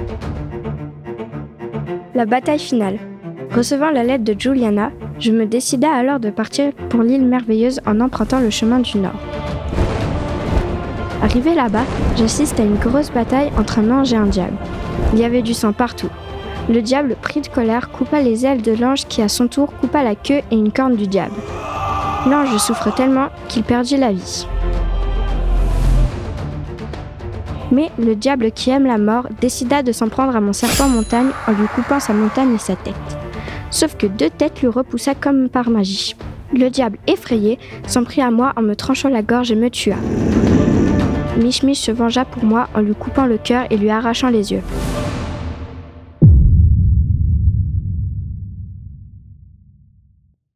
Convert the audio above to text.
La bataille finale. Recevant la lettre de Juliana, je me décida alors de partir pour l'île merveilleuse en empruntant le chemin du Nord. Arrivé là-bas, j'assiste à une grosse bataille entre un ange et un diable. Il y avait du sang partout. Le diable, pris de colère, coupa les ailes de l'ange qui à son tour coupa la queue et une corne du diable. L'ange souffre tellement qu'il perdit la vie. Mais le diable qui aime la mort décida de s'en prendre à mon serpent montagne en lui coupant sa montagne et sa tête. Sauf que 2 têtes lui repoussa comme par magie. Le diable, effrayé, s'en prit à moi en me tranchant la gorge et me tua. Mich Mich se vengea pour moi en lui coupant le cœur et lui arrachant les yeux.